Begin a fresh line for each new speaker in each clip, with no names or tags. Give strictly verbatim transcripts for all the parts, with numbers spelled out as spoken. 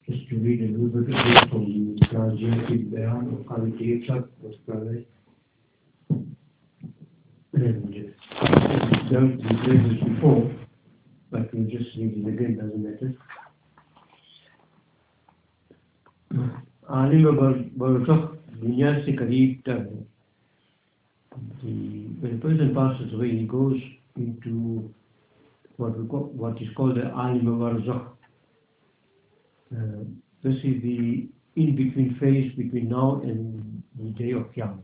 just to read a little bit of from the translated Bayan of Qadi Tayyib was provided. And it's dealt with this before, but we'll just read it again, doesn't matter. Alim barzakh dunya se kareeb tar hai. When a person passes away, he goes into what we call, what is called the alim barzakh. Uh, this is the in-between phase between now and the day of Qiyamah.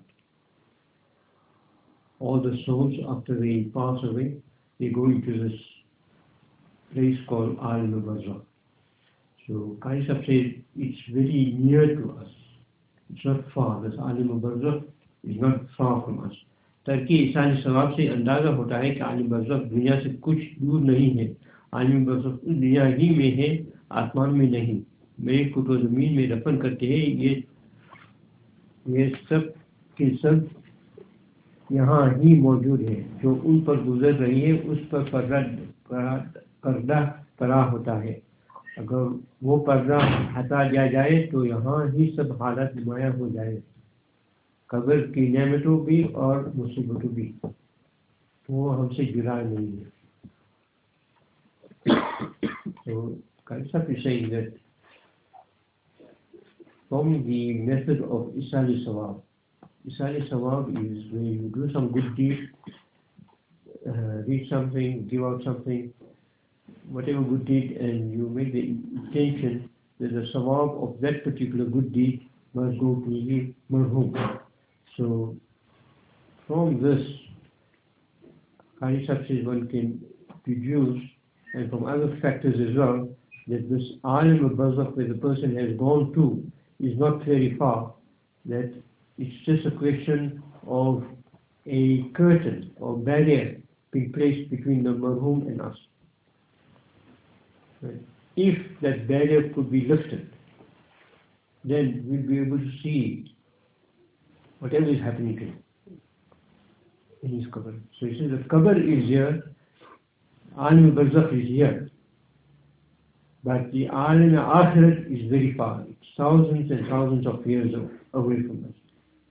All the souls, after they pass away, they go into this place called alim barzakh. So Qari Sahib says it's very near to us. It's not far. This alim barzakh is not far from us. तरकी इंसानी सवाब से अंदाज़ा होता है कि आलिम बरज़ख दुनिया से कुछ दूर नहीं है. आलिम बरज़ख दुनिया ही में है, आसमान में नहीं. मेरे को तो ज़मीन में दफन करते हैं. ये ये सब के सब यहाँ ही मौजूद है. जो उन पर गुजर रही है उस पर पर्दा पर्दा पड़ा होता है. अगर वो पर्दा हटा दिया जाए तो यहाँ ही सब हालत नुमाया हो जाए. कब्र की नेमतों भी और मुसीबतों भी, वो हमसे जुदा नहीं है. So Qari Sahib is saying that from the method of Isali Sawab, Isali Sawab is when you do some good deed, uh, read something, give out something, whatever good deed, and you make the intention that the Sawab of that particular good deed must go to the marhum. So, from this, Qari Sahib says one can deduce, and from other factors as well, that this alim al-barzakh where the person has gone to is not very far, that it's just a question of a curtain or barrier being placed between the marhum and us. Right? If that barrier could be lifted, then we'll be able to see whatever is happening to him in his qabr. So he says the qabr is here, alim barzakh is here, but the alim akhirat is very far. It's thousands and thousands of years away from us.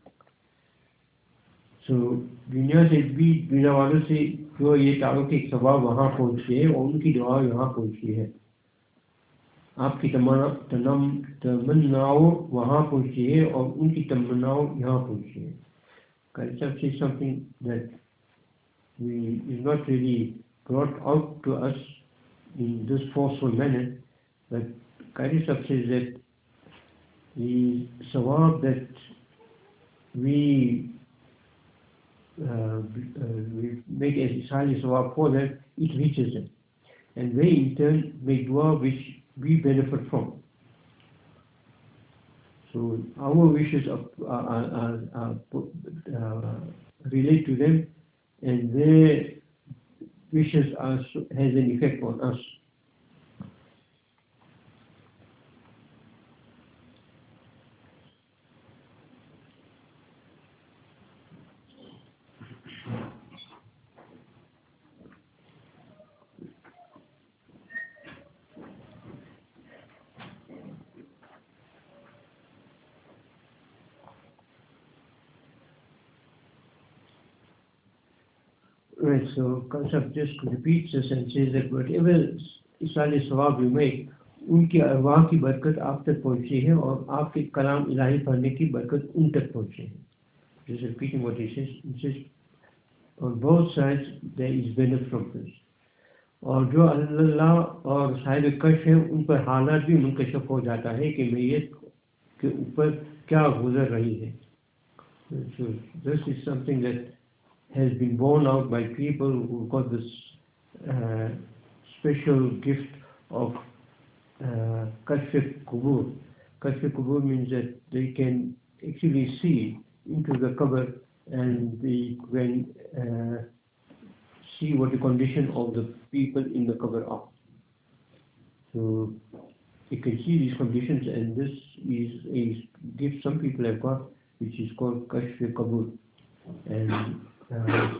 So दुनिया से भी दुनिया वालों से जो ये तारों के सवाब वहाँ पहुँचे हैं और उनकी दुआ यहाँ पहुँची है. आपकी तमन्नाओं वहाँ पहुँची है और उनकी तमन्नाओं यहाँ पहुँची है. Qari Sahib says something that we is not really brought out to us in this forceful manner, but Qari Sahib says that the sawab that we uh, uh, we make as Isali sawab for them, it reaches them, and they in turn make dua which we benefit from. So our wishes are, are, are, are, uh, relate to them, and their wishes are, has an effect on us. Right, so Qari Sahib just repeats this and says that whatever Isali Sawab you make, उनकी अरवाह की बरकत आप तक पहुँची है और आपके कलाम इलाही पढ़ने की बरकत उन तक पहुँची है. Just repeating what he says, he says on both sides there is benefit from this. और जो अल्लाह और साहिब कश है उन पर हालात भी मुनकशफ हो जाता है कि मैयत के ऊपर क्या गुजर रही है. So this is something that has been borne out by people who got this uh, special gift of uh, Kashf Qubur. Kashf Qubur means that they can actually see into the qabr and they can uh, see what the condition of the people in the qabr are. So you can see these conditions, and this is a gift some people have got, which is called Kashf Qubur. And Uh,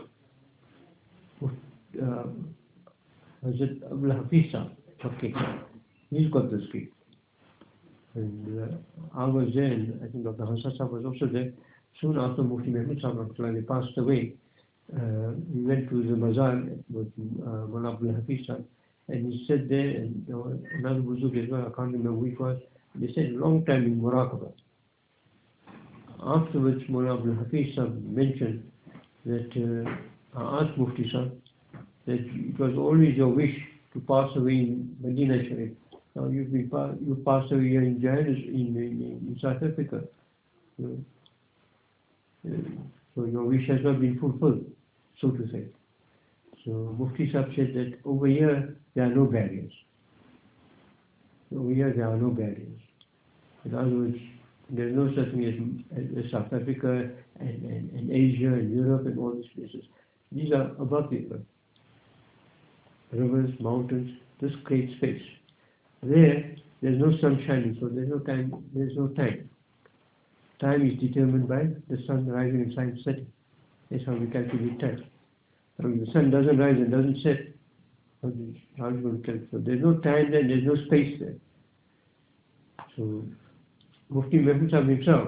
uh, was it Abdul Hafiz Sahib? Okay, he's got this gift. And uh, I was there, and I think Doctor Hansa Sahib was also there. Soon after Mufti Mehmood Sahib passed away, uh, we went to the Mazar with uh, Mullah Abdul Hafiz Sahib, and he said there, and there was another Buzurg as well, I can't remember who it was, they said a long time in Muraqabah. Afterwards, Mullah Abdul Hafiz Sahib mentioned that uh, I asked Mufti Sahib that it was always your wish to pass away in Medina Sharif. Now you've been you passed away here in Johannesburg, in, in, in South Africa. So, uh, so your wish has not been fulfilled, so to say. So Mufti Sahib said that over here there are no barriers. Over here there are no barriers. In other words, there is no such thing as, as, as South Africa and, and, and Asia and Europe and all these places. These are above the earth. Rivers, mountains, this creates space. There, there's no sun shining, so there's no time. There's no time. Time is determined by the sun rising and sun setting. That's how we calculate time. So if the sun doesn't rise and doesn't set, how are you going to calculate? So there's no time there, there's no space there. So Mufti Mehmood Sahib himself,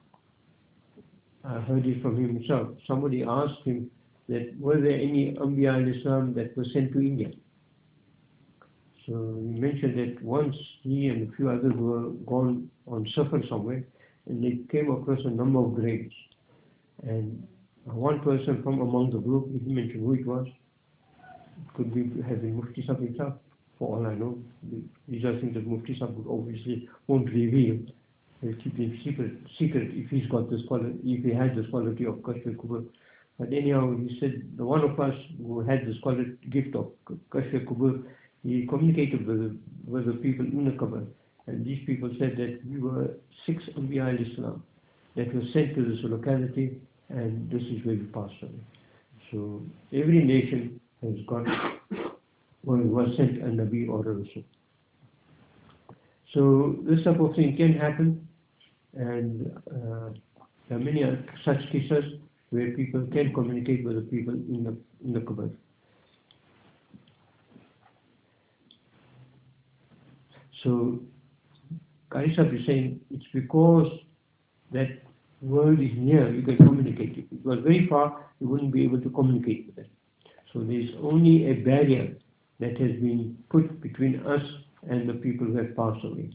I heard it from him himself. Somebody asked him that were there any Anbiya al-Islam that were sent to India? So he mentioned that once he and a few others were gone on safar somewhere, and they came across a number of graves. And one person from among the group, he didn't mention who it was. It could be have been Mufti Sahib himself, for all I know. These are things that Mufti Sahib would obviously won't reveal. He'll keep it secret, secret if he's got this quality, if he has this quality of Kashf al-Qubur. But anyhow, he said the one of us who had this quality, gift of Kashf al-Qubur, he communicated with the, with the people in the Qabr, and these people said that we were six Anbiya al-Islam that were sent to this locality, and this is where we passed away. So every nation has got or was sent a Nabi or a Rasul. So this type of thing can happen, and uh, there are many such cases where people can communicate with the people in the in the Qabr. So Qari Sahib is saying it's because that world is near, you can communicate. If it was very far, you wouldn't be able to communicate with it. So there's only a barrier that has been put between us and the people who have passed away.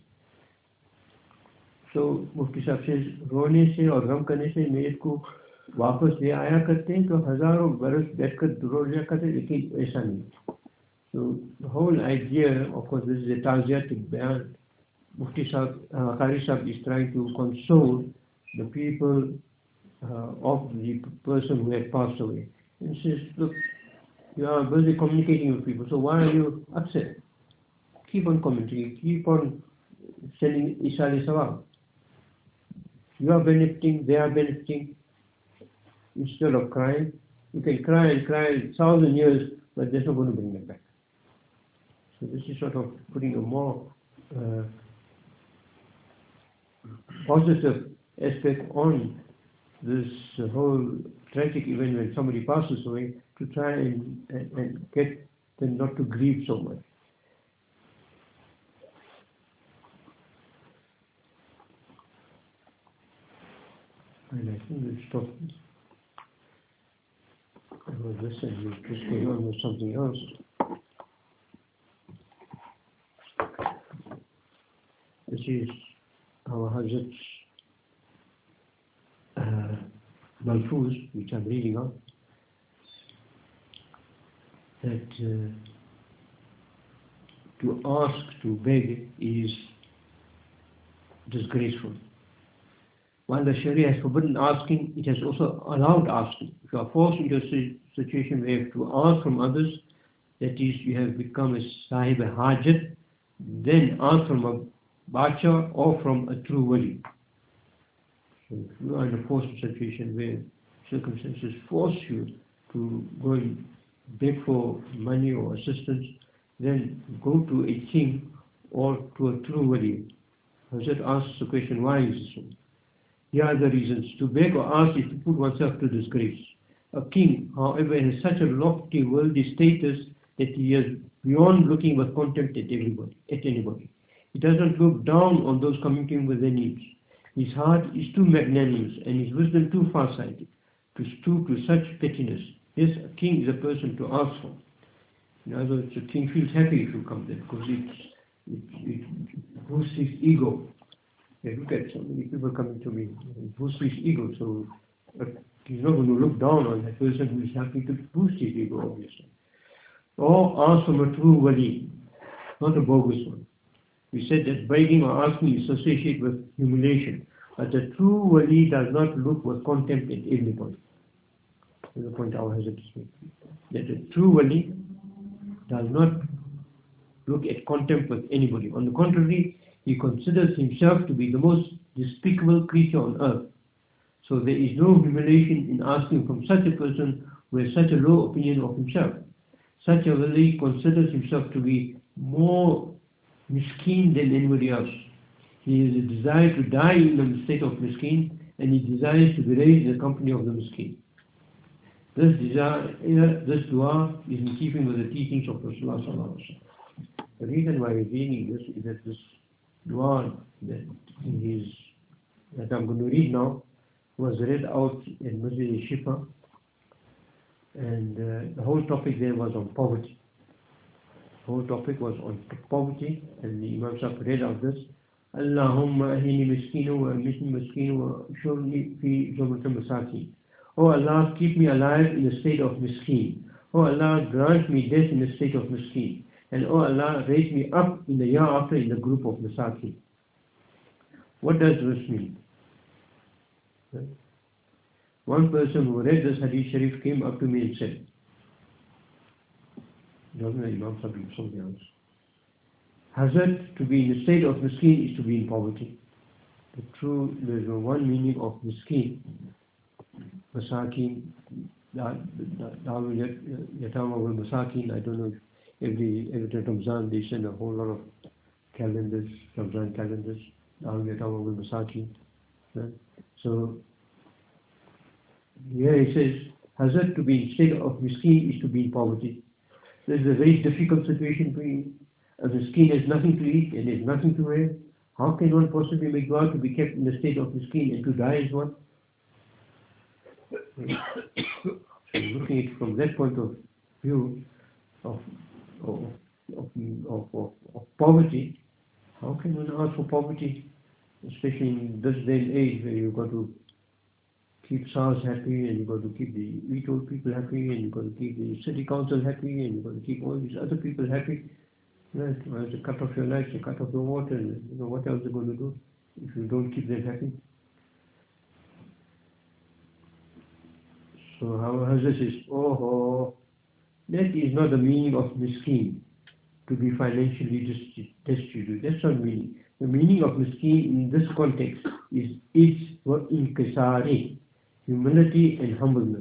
So Mufti Sahib says, रोने से और गम करने से मेरे को वापस ले आया करते हैं तो हजारों बरस बैठकर रो लिया करते हैं, लेकिन ऐसा नहीं. So the whole idea, of course, this is a taziyatic bayan. Mufti Sahib, uh, Qari Sahib is trying to console the people uh, of the person who had passed away. And he says, look, you are busy communicating with people, so why are you upset? Keep on communicating, keep on sending Isali Sawab. You are benefiting, they are benefiting. Instead of crying, you can cry and cry a thousand years, but that's not going to bring them back. So this is sort of putting a more uh, positive aspect on this uh, whole tragic event when somebody passes away, to try and, and, and get them not to grieve so much. And I think we'll stop. I was listening, we'll just go on with something else. This is our Hazrat's uh, Malfuz, which I'm reading on, that uh, to ask, to beg is disgraceful. While the Sharia has forbidden asking, it has also allowed asking. If you are forced into a situation where you have to ask from others, that is, you have become a sahib hajat, then ask from a bacha or from a true wali. So if you are in a forced situation where circumstances force you to go and beg for money or assistance, then go to a king or to a true wali. Hazrat asks the question, why is this so? Here are the reasons. To beg or ask is to put oneself to disgrace. A king, however, has such a lofty worldly status that he is beyond looking with contempt at everybody, at anybody. He does not look down on those coming to him with their needs. His heart is too magnanimous and his wisdom too far-sighted to stoop to such pettiness. Yes, a king is a person to ask for. In other words, a king feels happy if you come there because it's, it, it boosts his ego. Yeah, look at so many people coming to me. It boosts his ego, so but he's not going to look down on that person who is happy to boost his ego, obviously. Or ask from a true wali, not a bogus one. We said that begging or asking is associated with humiliation, but the true wali does not look with contempt at every point. That's the point our Hazrat is making. That the true wali does not look at contempt with anybody. On the contrary, he considers himself to be the most despicable creature on earth. So there is no humiliation in asking from such a person who has such a low opinion of himself. Such a wali considers himself to be more miskeen than anybody else. He has a desire to die in the state of miskeen, and he desires to be raised in the company of the miskeen. This desire, this dua is in keeping with the teachings of Rasulullah sallallahu alaihi wasallam. The reason why we're reading this is that this dua that in his that I'm going to read now was read out in Masjid Shifa, and uh, the whole topic there was on poverty. The whole topic was on poverty, and the Imam Sahib read out this: Allahumma ahini miskinu wa amitni miskinu wa shurni fi zumratil masakin. Oh Allah, keep me alive in the state of miskeen. Oh Allah, grant me death in the state of miskeen. And oh Allah, raise me up in the year after in the group of masakin. What does this mean? One person who read this hadith sharif came up to me and said, doesn't the Imam Sahib, something else. Hazrat, to be in the state of miskeen is to be in poverty. The true, there is one meaning of miskeen. Masakin, Dawul Yatama wal Masakin. I don't know if every, every Ramzan they send a whole lot of calendars, Ramzan calendars, Dawul Yatama wal Masakin. So, here it says, Hazrat, to be in state of miskeen is to be in poverty. There is a very difficult situation for him. A miskeen has nothing to eat and has nothing to wear. How can one possibly make dua to be kept in the state of miskeen and to die as one? So looking at it from that point of view of, of, of, of, of, of poverty, how can one ask for poverty, especially in this day and age where you've got to keep S A R S happy, and you've got to keep the vetoed people happy, and you've got to keep the city council happy, and you've got to keep all these other people happy. Right? Well, to cut off your lights, to cut off your water, and you know what else they're going to do if you don't keep them happy. So our Hazrat says, oh, oh, that is not the meaning of miskeen, to be financially destitute. That's not meaning. The meaning of miskeen in this context is its wa inkisari, humility and humbleness,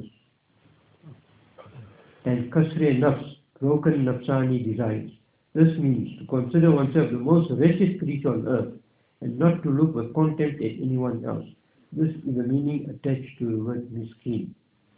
and kasre nafs, broken nafsani desires. This means to consider oneself the most wretched creature on earth and not to look with contempt at anyone else. This is the meaning attached to the word miskeen.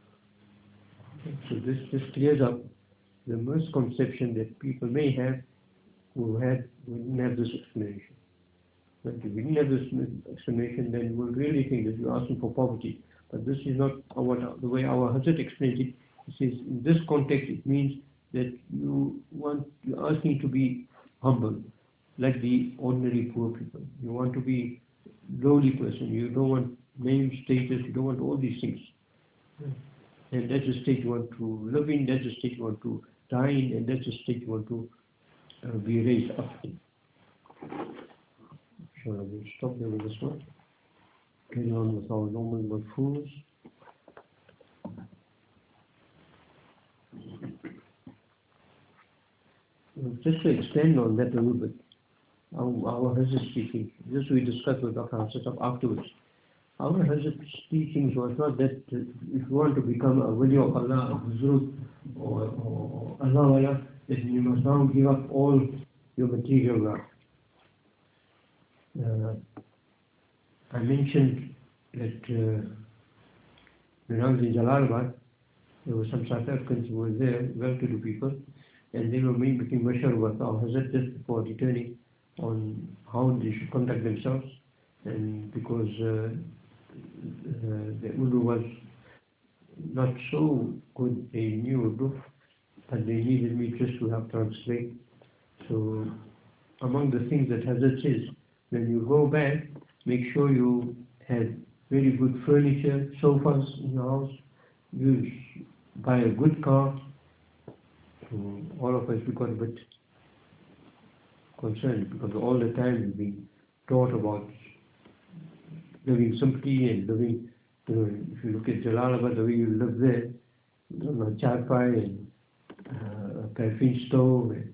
So this just clears up the misconception that people may have who had who didn't have this explanation. But if we didn't have this explanation, then we would really think that you're asking for poverty. But this is not our, the way our Hazrat explains it. He says in this context it means that you want you're asking to be humble, like the ordinary poor people. You want to be lowly person. You don't want name, status. You don't want all these things. And that's the state you want to live in, that's the state you want to die in, and that's the state you want to uh, be raised up in. Sure, we'll stop there with this one. Carry on with our normal marfu'us. Just to extend on that a little bit, our, our Hazrat's teaching, this we discussed with Doctor Hassan afterwards. Our Hazrat's teachings was not that uh, if you want to become a wali of Allah, a Huzur, or, or Allah Wala, that you must now give up all your material wealth. Uh, I mentioned that uh, when I was in Jalalabad, there were some South Africans who were there, well-to-do people, and they were making mashar with our Hazrat just before returning. on how they should conduct themselves, and because uh, uh, the Urdu was not so good, they knew Urdu, but they needed me just to help translate. So among the things that Hazrat says, when you go back, make sure you have very good furniture, sofas in your house, you buy a good car. So all of us, we got a bit concerned because all the time we've been taught about living simply and living, you know, if you look at Jalalabad, the way you live there, you know, charpai and uh, a paraffin stove, and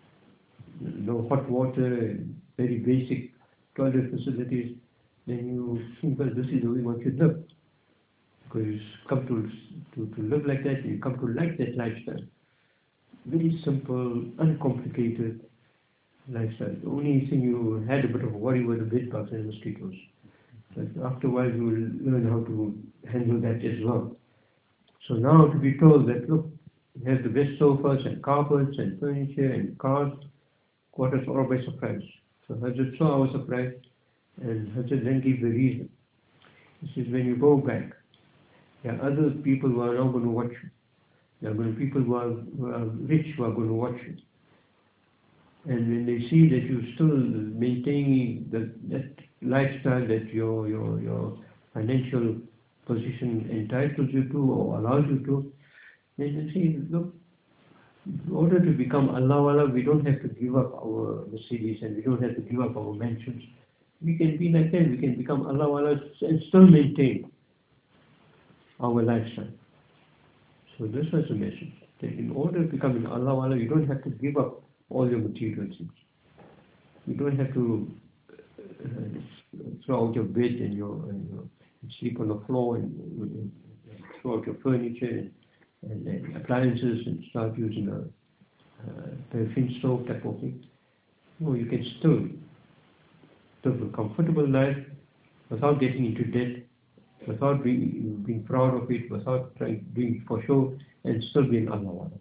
no hot water, and very basic toilet facilities, then you think, well, this is the way one should live. Because you come to, to, to live like that, you come to like that lifestyle. Very simple, uncomplicated lifestyle. The only thing you had a bit of worry were the bed bugs and mosquitoes. But after a while you will learn how to handle that as well. So now to be told that, look, you have the best sofas and carpets and furniture and cars, caught us all by surprise. So Hazrat saw our surprise, and Hazrat then gave the reason. He says, when you go back, there are other people who are now going to watch you. There are going to be people who are, who are rich who are going to watch you. And when they see that you're still maintaining the, that lifestyle that your, your, your financial position entitles you to or allows you to, then they say, look, in order to become Allah Allah, we don't have to give up our Mercedes and we don't have to give up our mansions. We can be like that, we can become Allah Allah and still maintain our lifestyle. So this was the message, that in order to become an Allah Allah, you don't have to give up all your material things. You don't have to uh, throw out your bed and, your, and, your, and sleep on the floor and, and, and throw out your furniture and, and, and appliances and start using a uh, paraffin stove type of thing. No, you can still live a comfortable life without getting into debt, without being, being proud of it, without trying doing it for show, and still being Allah.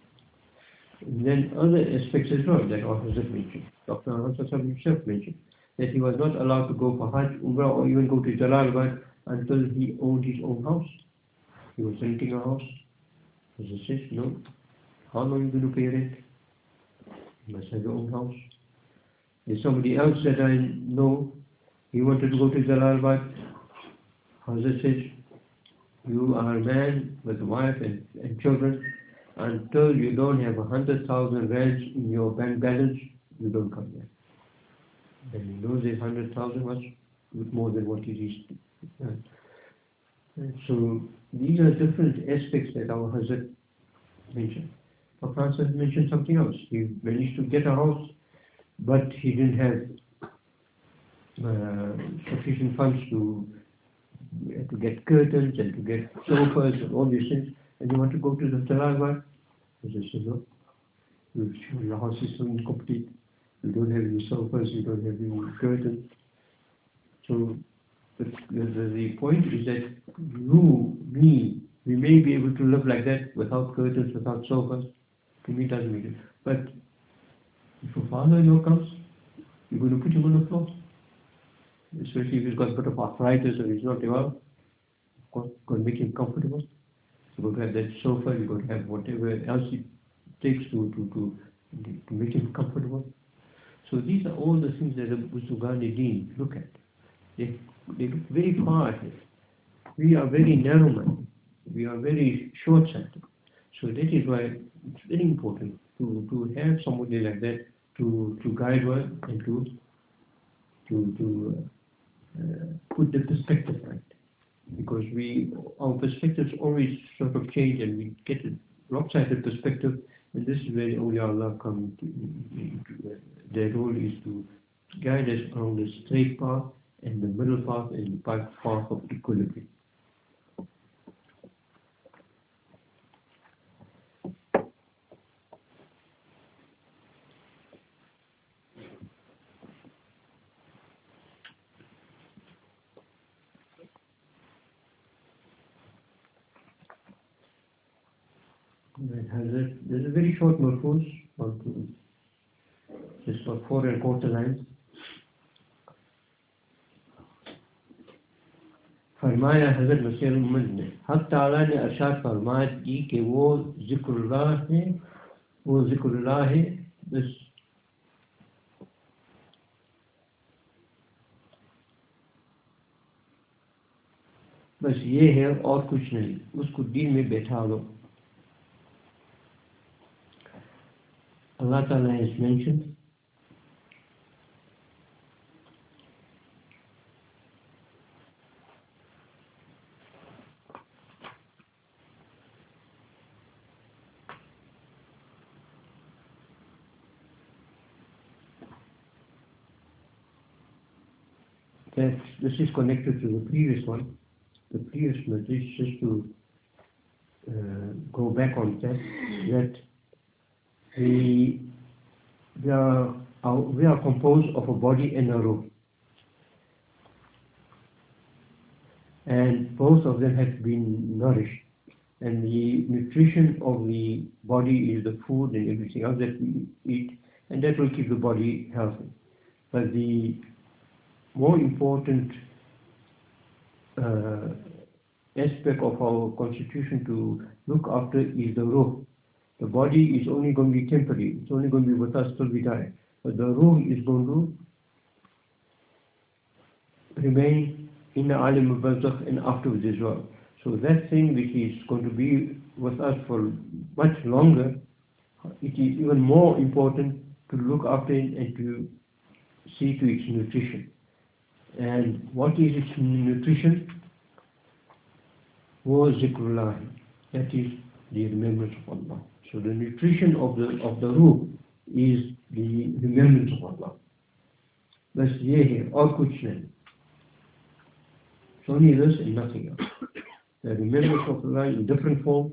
And then other aspects as well that our Hazrat mentioned. Doctor Ahmad himself mentioned that he was not allowed to go for Hajj, Umrah, or even go to Jalalabad until he owned his own house. He was renting a house. Hazrat says, no, how long are you going to pay rent? You must have your own house. There's somebody else that I know, he wanted to go to Jalalabad. Hazrat says, you are a man with a wife and, and children. Until you don't have a hundred thousand rands in your bank balance, you don't come there. And in those days, hundred thousand was more than what it is. And so these are different aspects that our Hazrat mentioned. Our Prophet mentioned something else. He managed to get a house, but he didn't have uh, sufficient funds to to get curtains and to get sofas and all these things. And you want to go to the Jalalabad? As I said, no, your house is so incomplete. You don't have any sofas, you don't have any curtains. So the, the, the point is that you, me, we may be able to live like that without curtains, without sofas. To me, it doesn't make it. But if your father-in-law comes, you're going to put him on the floor. Especially if he's got a bit of arthritis or he's not well. Of course, going to make him comfortable. You've got to have that sofa, you've got to have whatever else it takes to, to, to, to make him comfortable. So these are all the things that the Buzurgan Deen look at. They, they look very far ahead. We are very narrow-minded. We are very short-sighted. So that is why it's very important to, to have somebody like that to, to guide one and to, to, to uh, put the perspective right. Because we, our perspectives always sort of change and we get a lopsided perspective, and this is where awliya Allah come to, their role is to guide us along the straight path and the middle path and the path of equilibrium. There's a very short mafuz on just for four and quarter lines. फरमाया हज़रत मसीह उम्मत ने, हक़ ताला ने अरशाद फरमाया की कि वो ज़िक्रुल्लाह है, वो ज़िक्रुल्लाह है, बस बस ये है और कुछ नहीं, उसको दिल में बैठा लो. Allah Ta'ala has mentioned that this is connected to the previous one, the previous message, just to uh, go back on that, that we, we, are, our, we are composed of a body and a ruh. And both of them have been nourished. And the nutrition of the body is the food and everything else that we eat, and that will keep the body healthy. But the more important uh, aspect of our constitution to look after is the ruh. The body is only going to be temporary, it's only going to be with us till we die. But the ruh is going to remain in the alim al-barzakh and afterwards as well. So that thing which is going to be with us for much longer, it is even more important to look after it and to see to its nutrition. And what is its nutrition? Was zikrullah. That is the remembrance of Allah. So the nutrition of the of the ruh is the remembrance of Allah. बस ये है और कुछ नहीं. It's only this and nothing else. The remembrance of Allah in different forms.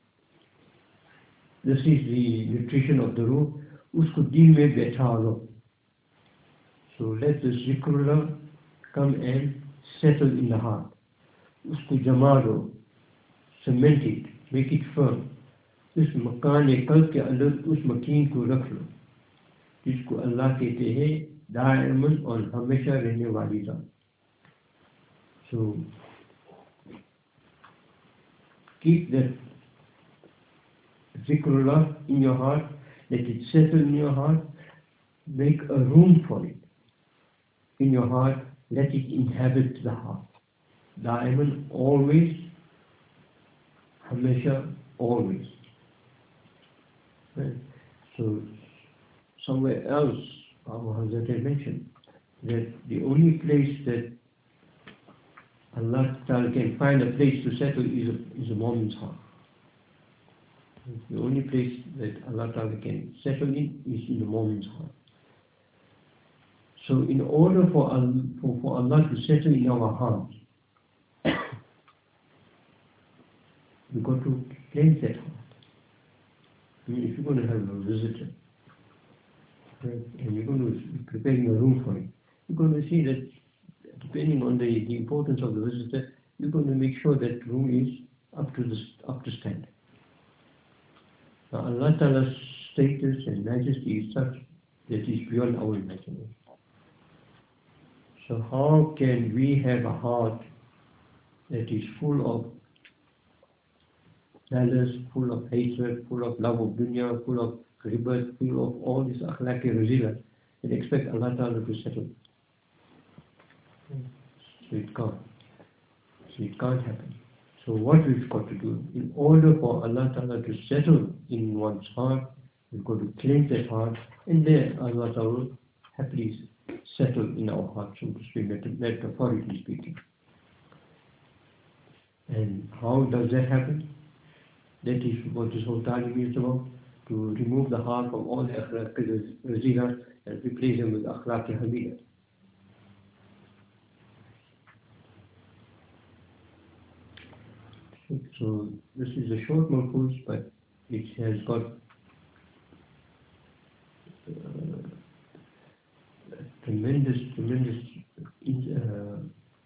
This is the nutrition of the ruh. उसको दिल में बैठा लो. So let the zikrullah come and settle in the heart. उसको जमा दो, cement it, make it firm. उस मकान कल्ब के अंदर उस मकीन को रख लो, जिसको अल्लाह कहते हैं दायमन और हमेशा रहने वाली जान. So keep that zikrullah in your heart, let it settle in your heart, make a room for it in your heart, let it inhabit the heart. Da'iman, always, Hamesha, always. Right? So, somewhere else, our Hazrat had mentioned that the only place that Allah Ta'ala can find a place to settle is a, is a moment's heart. The only place that Allah Ta'ala can settle in is in the moment's heart. So in order for, for, for Allah to settle in our hearts, we've got to cleanse that heart. I mean, if you're going to have a visitor, right, and you're going to be preparing a room for him, you're going to see that depending on the, the importance of the visitor, you're going to make sure that room is up to the up to standard. Now Allah Ta'ala's status and majesty is such that is beyond our imagination. So how can we have a heart that is full of malice, full of hatred, full of love of dunya, full of ribat, full of all this akhlaq razila, and expect Allah Ta'ala to settle? So it can't. So it can't happen. So what we've got to do, in order for Allah Ta'ala to settle in one's heart, we've got to cleanse that heart, and then Allah Ta'ala will happily settle in our hearts, so to speak, metaphorically speaking. And how does that happen? That is what this whole talim is about, to remove the heart from all the akhlaq razila and replace them with akhlaq hamida. So this is a short mawquz, but it has got uh, tremendous, tremendous uh,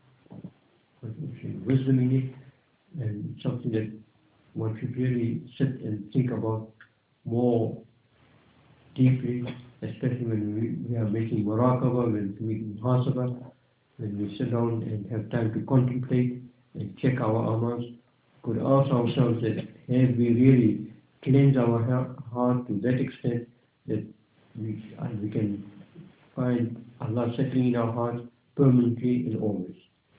wisdom in it, and something that one should really sit and think about more deeply especially when we, we are making muraqabah, when we do muhasabah, when we sit down and have time to contemplate and check our amals, could ask ourselves that have we really cleansed our heart to that extent that we, uh, we can find Allah settling in our hearts permanently and always.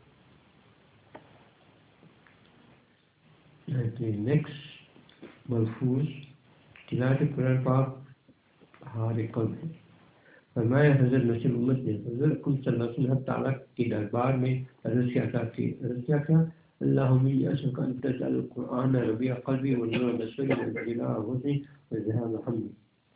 And the next malfuz, तिलावत कुरान पाक हार कल्ब है। फरमाया हज़रत मसीह उम्मत ने हज़रत सल्लल्लाहु अलैहि वसल्लम ताला के दरबार में अर्ज़ किया था कि अर्ज़ किया था अल्लाहुम्मा इन्नी अस्अलुका अन तजअल कुरान रबीअ क़ल्बी व नूर बसरी व जिलाअ हुज़्नी व ज़हाब हम्मी.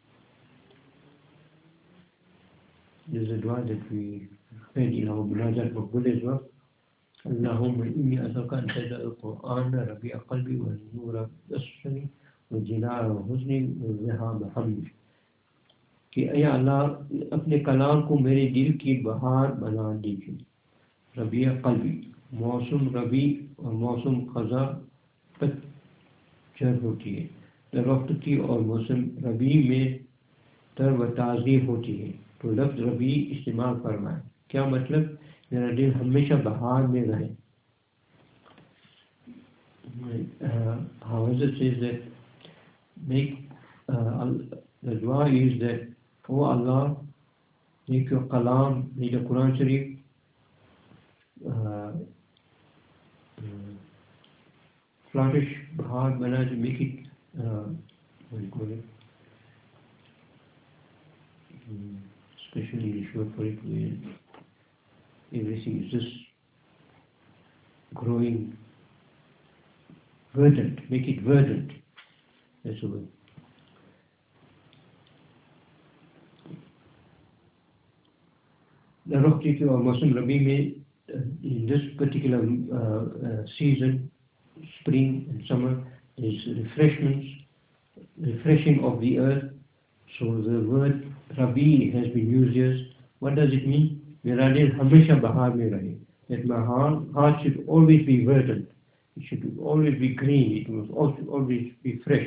This is a dua that we read in our munajat maqbul as well. Allahumma inni as'aluka an taj'al al-Qur'ana rabi'a qalbi wa nura basri wa jala'a huzni wa zahaba hamdi. कि अया अल्लाह अपने कलाम को मेरे दिल की बहार बना दीजिए. रबिया कल्बी, मौसम रबी और मौसम खज़ा पतझड़ होती है. दरख्त की और मौसम रबी में तर व ताज़गी होती है. तो लफ्ज़ रबी इस्तेमाल फरमाए. क्या मतलब? मेरा दिल हमेशा बहार में रहे. However, it says that make uh, the dua is that, O Allah, make your kalam, make the Quran Sharif uh, uh, flourish, bahar bana, to make it uh, what do you call it? Um, especially the short for it, where everything is just growing verdant, make it verdant. That's the word. दरख्त की और मौसम रबी में, in this particular uh, uh, season, spring and summer, is refreshments, refreshing of the earth. So the word Rabi has been used here. What does it mean? मेरा दिल हमेशा बहार में रहे. That my heart, heart should always be verdant. It should always be green. It must also always be fresh.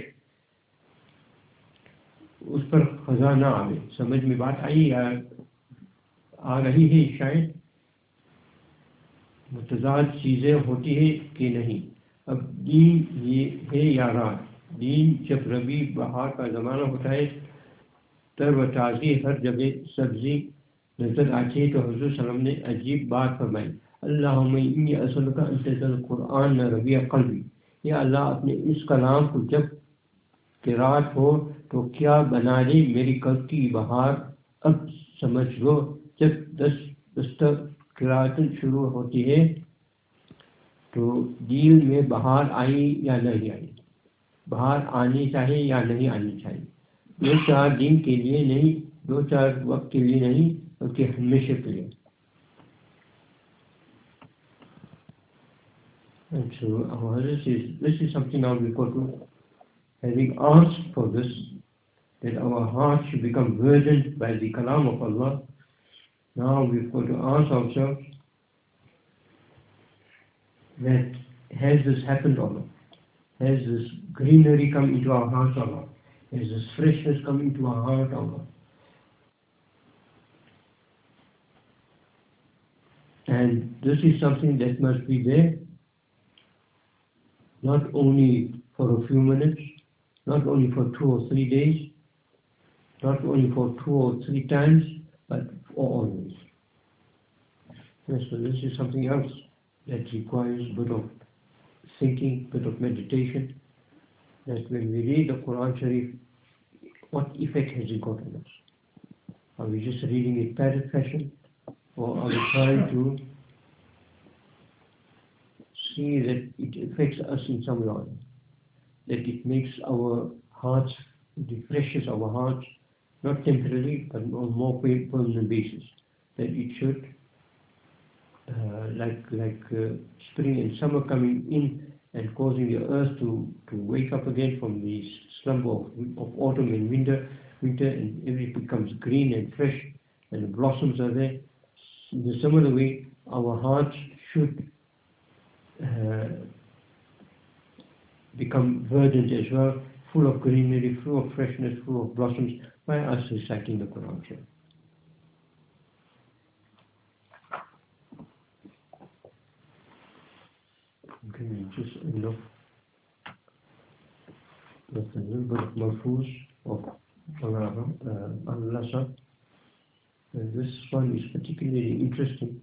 उस पर खज़ा ना आवे. समझ में बात आई या आ रही है? शायद मुतज़ाद चीज़ें होती है कि नहीं. अब दीन ये है या रात. दीन जब रबी बहार का ज़माना होता है, तर व ताज़गी हर जगह सब्ज़ी नज़र आती है. तो हुज़ूर सल्लल्लाहु अलैहि वसल्लम ने अजीब बात फरमाई, अल्लाहुम्मा इन्नी अस्अलुका अन तजअल कुरान रबीअ क़ल्बी. या अल्लाह, अपने इस कलाम को जब क़िरात हो तो क्या बना दे मेरी कल्ब की बहार. अब समझ लो, जब दस दस्तक क़िरात शुरू होती है तो दिल में बहार आई या नहीं आई. बहार आनी चाहिए या नहीं आनी चाहिए. दो चार दिन के लिए नहीं, दो चार वक्त के लिए नहीं, बल्कि हमेशा के लिए. And so our this is this is something now we got to, having asked for this, that our heart should become verdant by the kalam of Allah. Now we've got to ask ourselves that has this happened or not? Has this greenery come into our hearts or not? Has this freshness come into our heart or not? And this is something that must be there, not only for a few minutes, not only for two or three days, not only for two or three times, but for always. Yes, so this is something else that requires a bit of thinking, a bit of meditation, that when we read the Quran Sharif, what effect has it got on us? Are we just reading it parrot fashion, or are we trying to see that it affects us in some way, that it makes our hearts, it refreshes our hearts, not temporarily, but on a more permanent basis, that it should, uh, like like uh, spring and summer coming in and causing the earth to, to wake up again from the slumber of, of autumn and winter, winter, and everything becomes green and fresh, and the blossoms are there. In a similar way, our hearts should uh, become verdant as well, full of greenery, full of freshness, full of blossoms by us reciting the Quran. Okay, just enough with a little bit of Mahfuz of Allah, uh, Allah. And this one is particularly interesting.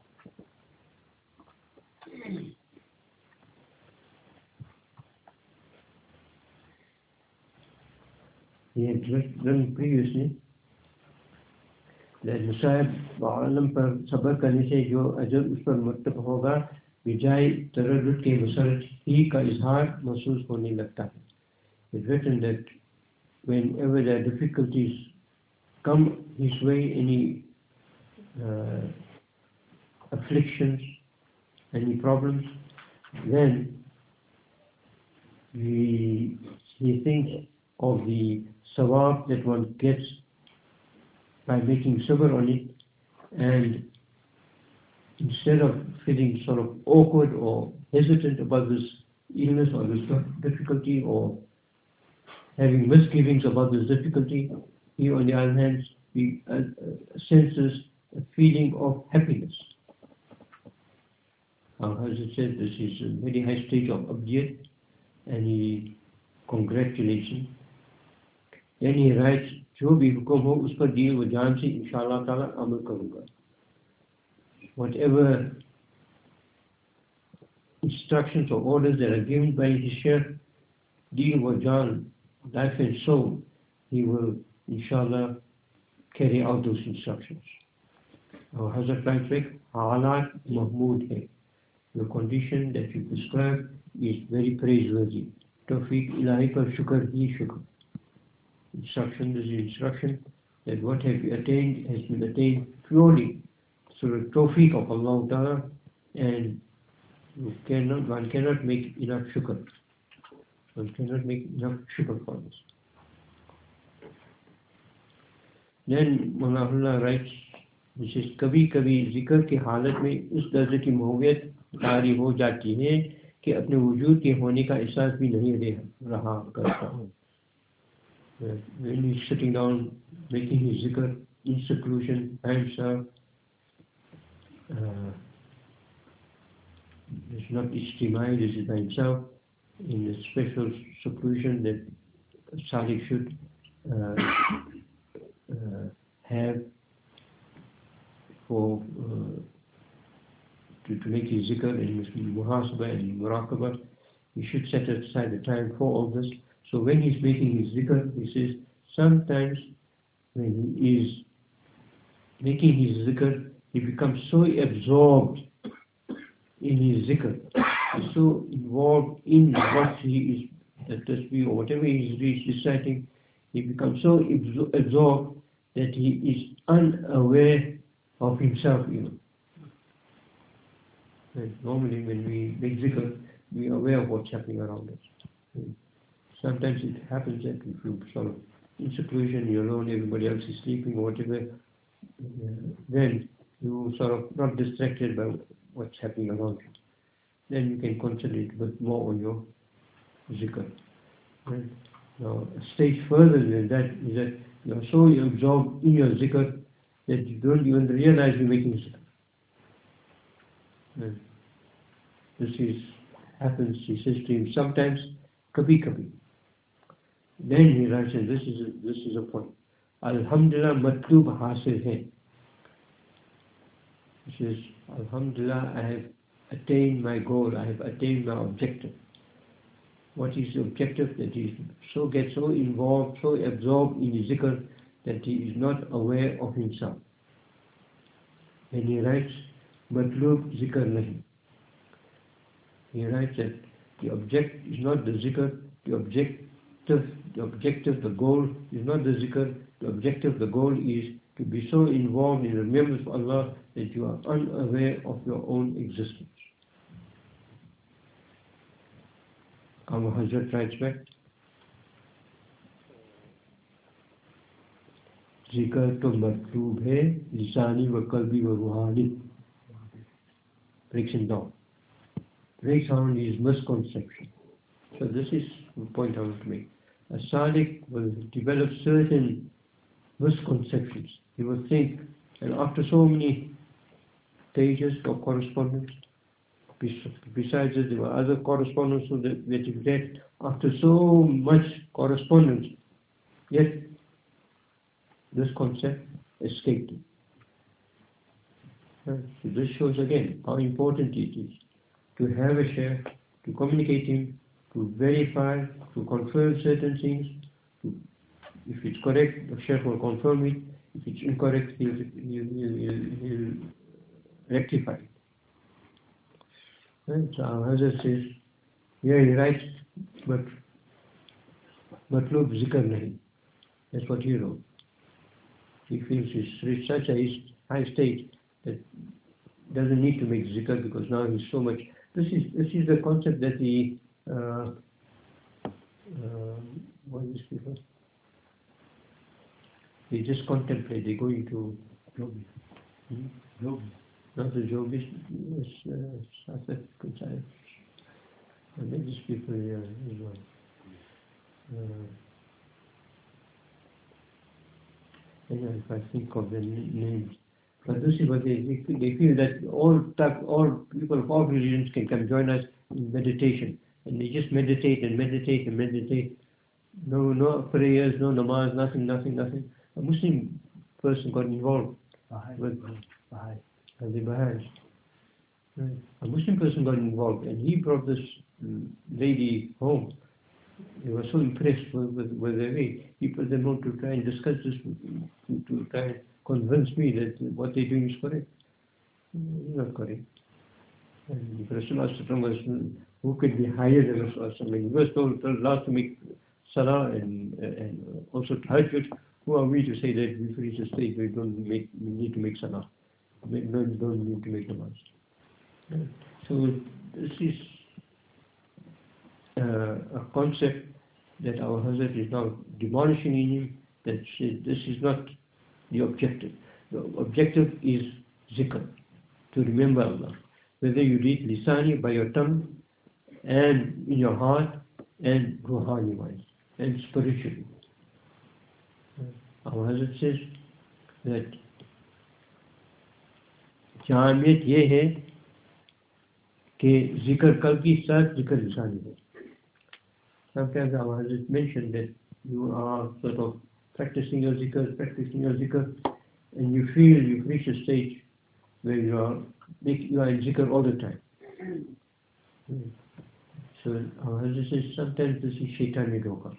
He had written previously that मुसाहिब आलम पर सब्र करने से जो अजर उस पर मुरतब होगा बिजाय तरद्दुद के मसरत ही का इजहार महसूस होने लगता है. It's written that whenever there are difficulties come his way, any uh, afflictions, any problems, then he, he thinks of the sawab that one gets by making sabr on it, and instead of feeling sort of awkward or hesitant about this illness or this difficulty or having misgivings about this difficulty, he on the other hand he uh, uh, senses a feeling of happiness. How has it said, this is a very high stage of abdiyat, and he congratulates him. Then he writes, जो भी हुक्म हो उस पर दिए वो जान से इंशाअल्लाह ताला अमल करूँगा. Whatever instructions or orders that are given by his Shaykh, deen wa jaan, life and soul, he will inshallah carry out those instructions. Our Hazrat writes back, Halat Mahmood hai. The condition that you prescribe is very praiseworthy. Tawfiq ilahi par shukr hi shukr. Instruction is the instruction that what have you attained has been attained purely through the tawfiq of Allah Ta'ala, and you cannot, one cannot make enough shukr. One cannot make enough shukr for this. Then Mullah writes, he says, कभी कभी जिक्र की हालत में इस दर्जे की मोहब्बत तारी हो जाती है कि अपने वजूद के होने का एहसास भी नहीं रहा करता हूँ. When he's sitting down, making his zikr in seclusion by himself, uh, it's not ijtimai, this is by himself, in a special seclusion that Sadiq should uh, uh, have for uh, to, to make his zikr and muhasabah and muraqabah. He should set aside the time for all this. So when he's making his zikr, he says, sometimes when he is making his zikr, he becomes so absorbed in his zikr, he's so involved in what he is, the tasbih or whatever he is reciting, he becomes so absorbed that he is unaware of himself even. And normally when we make zikr, we are aware of what's happening around us. Sometimes it happens that if you sort of in seclusion, you're alone, everybody else is sleeping or whatever, uh, then you sort of not distracted by what's happening around you. Then you can concentrate a bit more on your zikr. Right? Now, a stage further than that is that you're so absorbed in your zikr that you don't even realize you're making zikr. Right? This is happens, he says to him, sometimes, kabhi kabhi. Then he writes, and this is a, this is a point. Alhamdulillah matlub hasil hai. He says, Alhamdulillah, I have attained my goal, I have attained my objective. What is the objective? That he so gets so involved, so absorbed in his zikr that he is not aware of himself. And he writes, matlub zikr nahi. He writes that the object is not the zikr, the objective, the objective, the goal is not the zikr, the objective, the goal is to be so involved in the remembrance of Allah that you are unaware of your own existence. Our Hazrat writes back, zikr to matloob hai, lisani wa qalbi wa ruhani. Breaks him down. Breaks down his misconception. So this is the point I want to make. A Salik will develop certain misconceptions. He will think, and after so many stages of correspondence, besides this, there were other correspondence that that you get after so much correspondence, yet this concept escaped him. So this shows again how important it is to have a Shaykh, to communicate him, to verify, to confirm certain things. To, if it's correct, the Shaykh will confirm it. If it's incorrect, he'll, he'll, he'll, he'll rectify it. Right? So our Hazrat says, yeah, he writes, but but look, zikr nahi. That's what he wrote. He feels he's reached such a high state that doesn't need to make zikr because now he's so much. This is this is the concept that the uh, uh, what is people? They just contemplate. They go into yogi. Hmm? Yogi. Not the yogis. Yes, South African side. And then these people here as well. Uh, I don't know if I think of the names. But this is what they, they feel that all type, all people of all religions can come join us in meditation. And they just meditate and meditate and meditate. No no prayers, no namaz, nothing, nothing, nothing. A Muslim person got involved Bahai. with Bahai. the Baha'is. Right. A Muslim person got involved and he brought this lady home. They were so impressed with, with, with their way. He put them on to try and discuss this, to, to try and convince me that what they're doing is correct. It's not correct. And Rasulullah was, who could be higher than Rasulullah? He was told, told Allah to make salah and, and also tahajjud. Who are we to say that we reach a state where we don't make, we need to make salah? We don't, don't need to make namaz. So this is uh, a concept that our Hazrat is now demolishing in him, that this is not the objective. The objective is zikr, to remember Allah. Whether you read lisani by your tongue and in your heart and ruhani wise and spiritually. Our Hazrat says that जामियत ये है कि जिक्र कल्बी साथ जिक्र लिसानी है. Sometimes our Hazrat mentioned that you are sort of practicing your zikr, practicing your zikr, and you feel you've reached a stage where you are you are in zikr all the time. So our Hazrat says sometimes this is shaitani doka.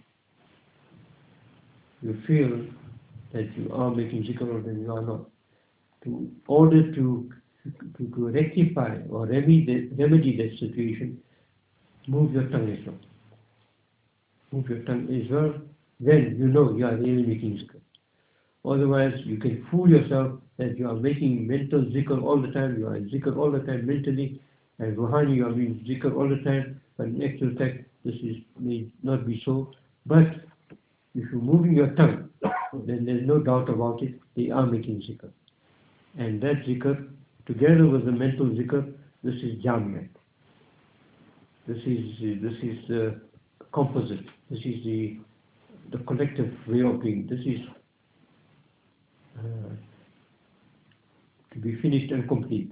You feel that you are making zikr all the time, you are not. To order to, to, to rectify or remedy, remedy that situation, move your tongue as well. Move your tongue as well, then you know you are really making zikr. Otherwise, you can fool yourself that you are making mental zikr all the time, you are in zikr all the time mentally, and ruhani you are doing zikr all the time, but in actual fact, this is, may not be so. But if you're moving your tongue, then there's no doubt about it, they are making zikr. And that zikr, together with the mental zikr, this is jamiyat. This is this is the composite. This is the the collective way of being. This is uh, to be finished and complete.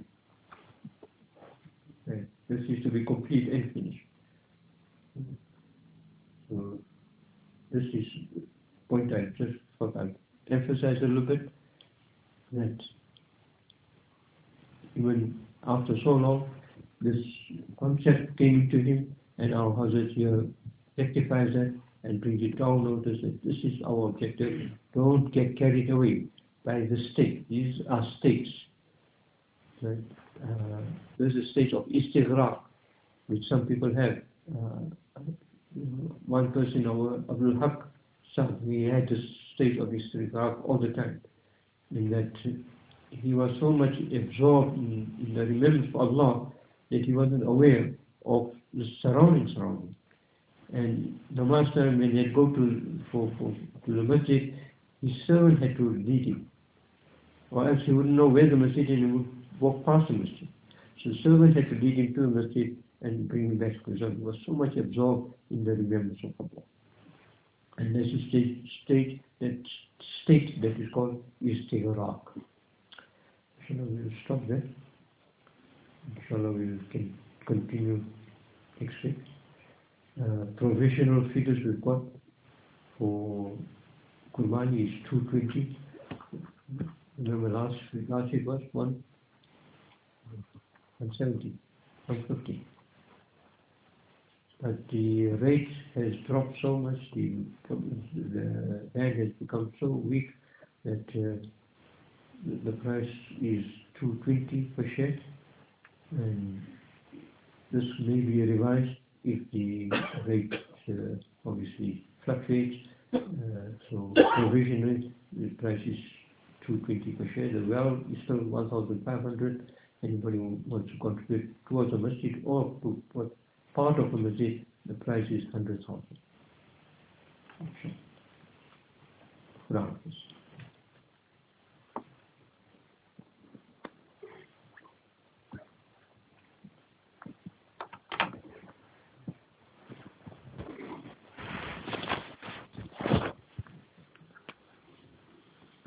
Right. This is to be complete and finished. So this is point I just thought I'd emphasize a little bit, that even after so long, this concept came to him, and our Hazrat here rectifies that and brings it down. Notice that this is our objective. Don't get carried away by the state. These are states. Right? Uh, there's a state of istighraq, which some people have. Uh, one person, our Abdul Haq, he had this state of istighraq all the time, in that he was so much absorbed in, in the remembrance of Allah that he wasn't aware of the surrounding surrounding. And namaz time, when he'd go to for, for to the masjid, his servant had to lead him, or else he wouldn't know where the masjid is and he would walk past the masjid. So the servant had to lead him to the masjid and bring him back, because he was so much absorbed in the remembrance of Allah. and there's a state, state that state that is called Istighraq. Inshallah, we will stop there. Inshallah, we will can continue next week. Uh, provisional figures we've got for Qurbani is two twenty. Remember last week, last week was one seventy, one fifty. But the rate has dropped so much, the, the band has become so weak that uh, the, the price is two twenty per share, and this may be revised if the rate uh, obviously fluctuates. Uh, so provisionally the price is two twenty per share. The well is still one thousand five hundred. Anybody who wants to contribute towards a masjid or to what part of a masjid, the price is one hundred thousand. Okay.